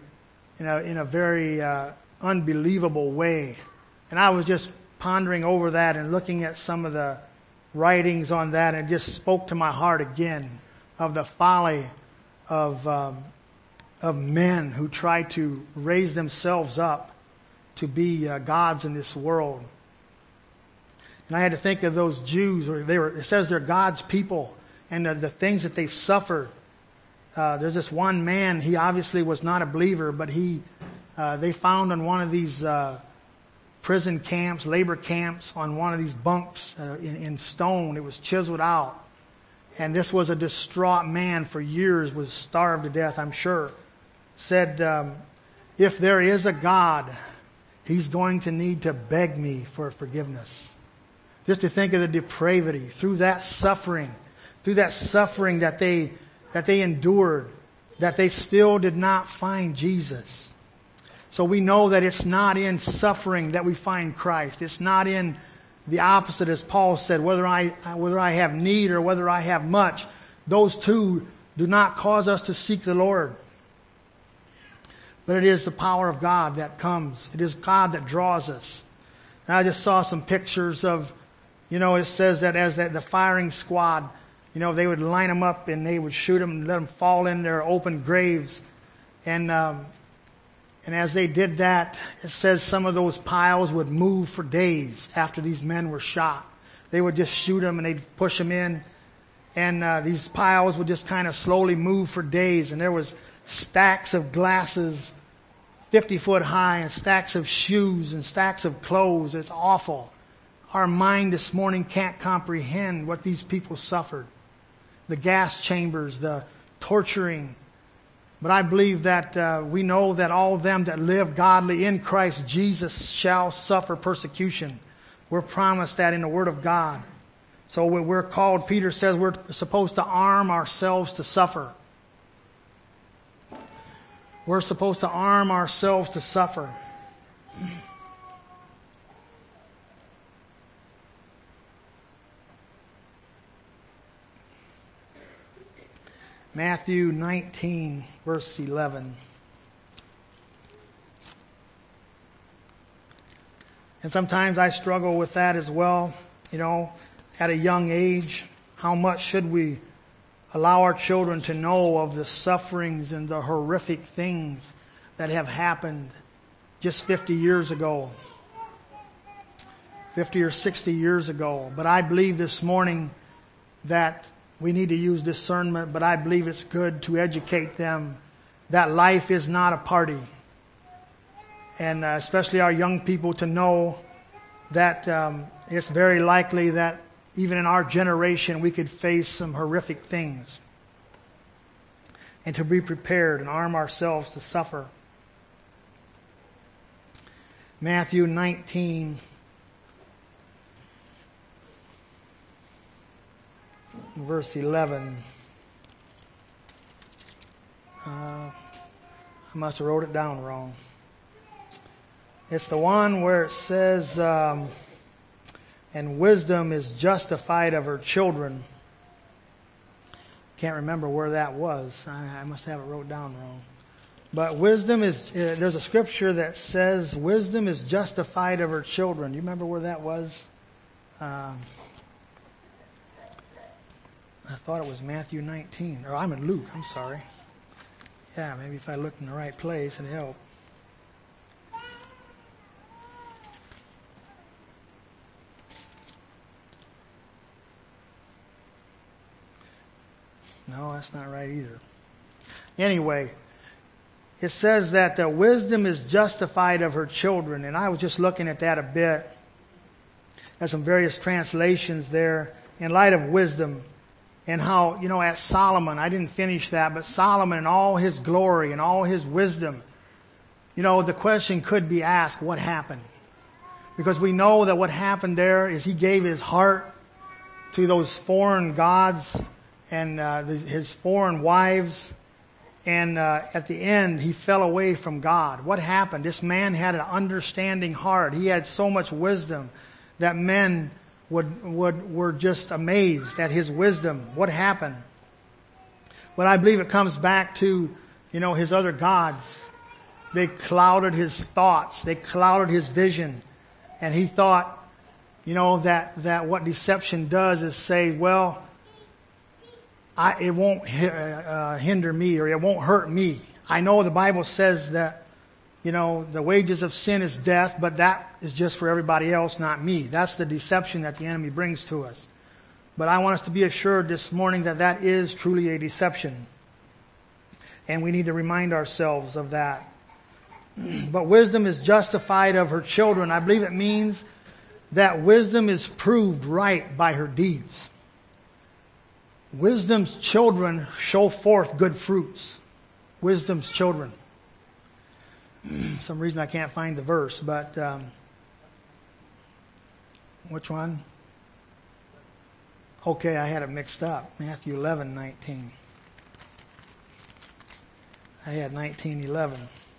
[SPEAKER 1] unbelievable way. And I was just pondering over that and looking at some of the writings on that, and it just spoke to my heart again of the folly of men who try to raise themselves up to be gods in this world. And I had to think of those Jews. It says they're God's people, and the things that they suffered. There's this one man. He obviously was not a believer, but they found on one of these prison camps, labor camps, on one of these bunks in stone. It was chiseled out. And this was a distraught man for years, was starved to death, I'm sure. Said, if there is a God, He's going to need to beg me for forgiveness. Just to think of the depravity through that suffering that they endured, that they still did not find Jesus. So we know that it's not in suffering that we find Christ. It's not in the opposite, as Paul said, whether I have need or whether I have much. Those two do not cause us to seek the Lord. But it is the power of God that comes. It is God that draws us. And I just saw some pictures of, it says that as the firing squad, they would line them up and they would shoot them and let them fall in their open graves. And as they did that, it says some of those piles would move for days after these men were shot. They would just shoot them and they'd push them in. And these piles would just kind of slowly move for days. And there was stacks of glasses 50 foot high and stacks of shoes and stacks of clothes. It's awful. Our mind this morning can't comprehend what these people suffered. The gas chambers, the torturing. But I believe that we know that all of them that live godly in Christ Jesus shall suffer persecution. We're promised that in the Word of God. So we're called, Peter says, we're supposed to arm ourselves to suffer. We're supposed to arm ourselves to suffer. Matthew 19, verse 11. And sometimes I struggle with that as well. At a young age, how much should we allow our children to know of the sufferings and the horrific things that have happened just 50 years ago, 50 or 60 years ago. But I believe this morning that we need to use discernment, but I believe it's good to educate them that life is not a party. And especially our young people to know that it's very likely that even in our generation we could face some horrific things. And to be prepared and arm ourselves to suffer. Matthew 19, verse 11. I must have wrote it down wrong. It's the one where it says, and wisdom is justified of her children. Can't remember where that was. I must have it wrote down wrong. But wisdom is, there's a scripture that says, wisdom is justified of her children. You remember where that was? I thought it was Matthew 19. Or I'm in Luke, I'm sorry. Yeah, maybe if I looked in the right place, it'd help. No, that's not right either. Anyway, it says that the wisdom is justified of her children. And I was just looking at that a bit. There's some various translations there in light of wisdom. And how, at Solomon, I didn't finish that, but Solomon in all his glory and all his wisdom, the question could be asked, what happened? Because we know that what happened there is he gave his heart to those foreign gods and his foreign wives. And at the end, he fell away from God. What happened? This man had an understanding heart. He had so much wisdom that men were just amazed at his wisdom. What happened? Well, I believe it comes back to, his other gods. They clouded his thoughts. They clouded his vision. And he thought, that what deception does is say, well, it won't hinder me, or it won't hurt me. I know the Bible says that, the wages of sin is death, but that is just for everybody else, not me. That's the deception that the enemy brings to us. But I want us to be assured this morning that that is truly a deception. And we need to remind ourselves of that. But wisdom is justified of her children. I believe it means that wisdom is proved right by her deeds. Wisdom's children show forth good fruits. Wisdom's children. Some reason I can't find the verse, but which one? Okay, I had it mixed up. Matthew 11:19. I had 19:11.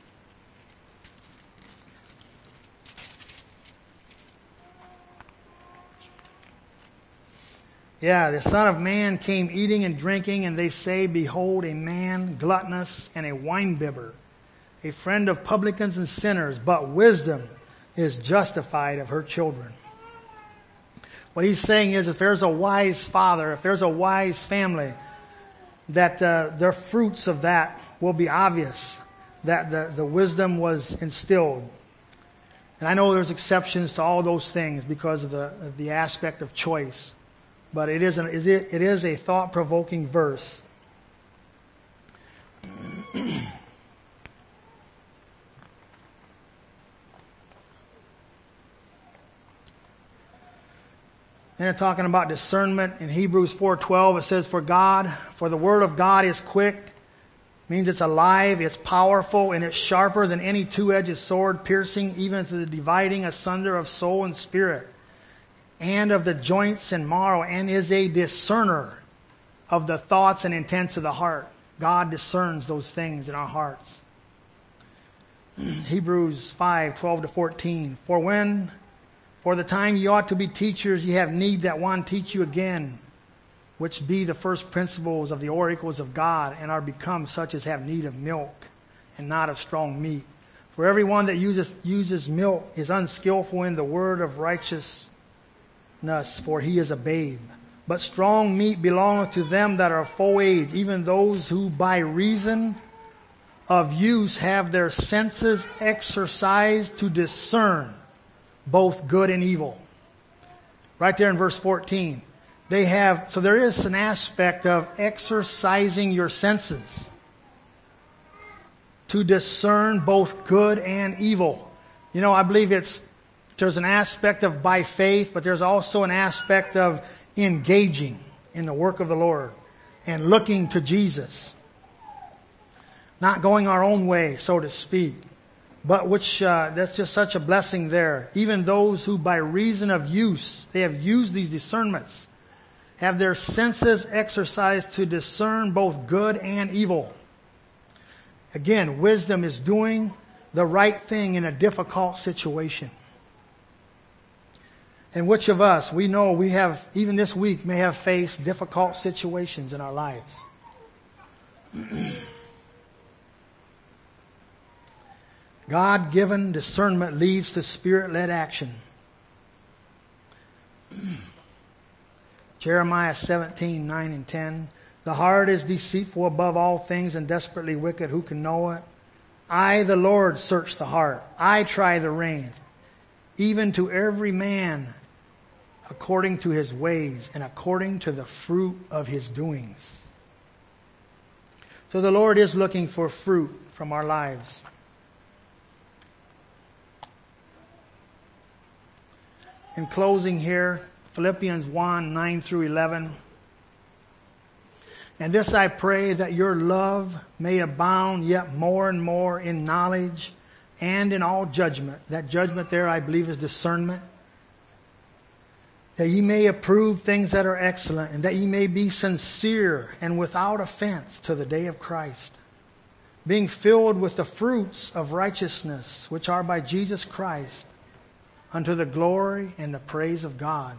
[SPEAKER 1] Yeah, the Son of Man came eating and drinking, and they say, behold, a man gluttonous and a winebibber, a friend of publicans and sinners, but wisdom is justified of her children. What he's saying is, if there's a wise father, if there's a wise family, that their fruits of that will be obvious, that the wisdom was instilled. And I know there's exceptions to all those things because of the aspect of choice. But it is a thought-provoking verse. Then they're talking about discernment. In Hebrews 4:12, it says, for the word of God is quick, means it's alive, it's powerful, and it's sharper than any two-edged sword, piercing even to the dividing asunder of soul and spirit, and of the joints and marrow, and is a discerner of the thoughts and intents of the heart. God discerns those things in our hearts. Hebrews 5:12-14. For the time ye ought to be teachers, ye have need that one teach you again, which be the first principles of the oracles of God, and are become such as have need of milk, and not of strong meat. For everyone that uses milk is unskillful in the word of righteousness, for he is a babe. But strong meat belongeth to them that are full age, even those who by reason of use have their senses exercised to discern both good and evil. Right there in verse 14. So there is an aspect of exercising your senses to discern both good and evil. You know, I believe there's an aspect of by faith, but there's also an aspect of engaging in the work of the Lord and looking to Jesus. Not going our own way, so to speak. But that's just such a blessing there. Even those who by reason of use, they have used these discernments, have their senses exercised to discern both good and evil. Again, wisdom is doing the right thing in a difficult situation. And which of us, we know we have, even this week, may have faced difficult situations in our lives. God-given discernment leads to Spirit-led action. Jeremiah 17:9 and 10. The heart is deceitful above all things and desperately wicked. Who can know it? I, the Lord, search the heart. I try the reins, even to every man according to his ways and according to the fruit of his doings. So the Lord is looking for fruit from our lives. In closing here, Philippians 1:9 through 11. And this I pray, that your love may abound yet more and more in knowledge and in all judgment. That judgment there, I believe, is discernment. That ye may approve things that are excellent, and that ye may be sincere and without offense to the day of Christ, being filled with the fruits of righteousness, which are by Jesus Christ, unto the glory and the praise of God.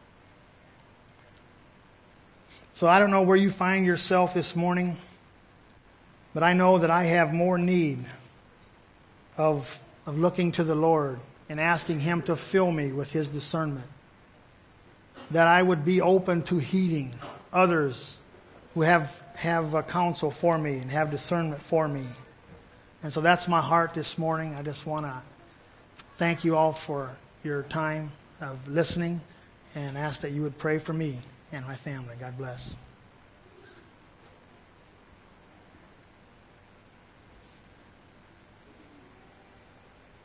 [SPEAKER 1] So I don't know where you find yourself this morning, but I know that I have more need of looking to the Lord and asking Him to fill me with His discernment. That I would be open to heeding others who have counsel for me and have discernment for me. And so that's my heart this morning. I just want to thank you all for your time of listening and ask that you would pray for me and my family. God bless.